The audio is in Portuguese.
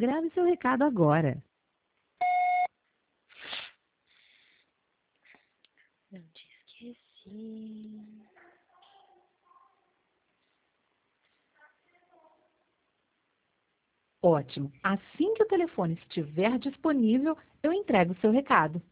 Grave seu recado agora. Não te esqueci. Ótimo. Assim que o telefone estiver disponível, eu entrego o seu recado.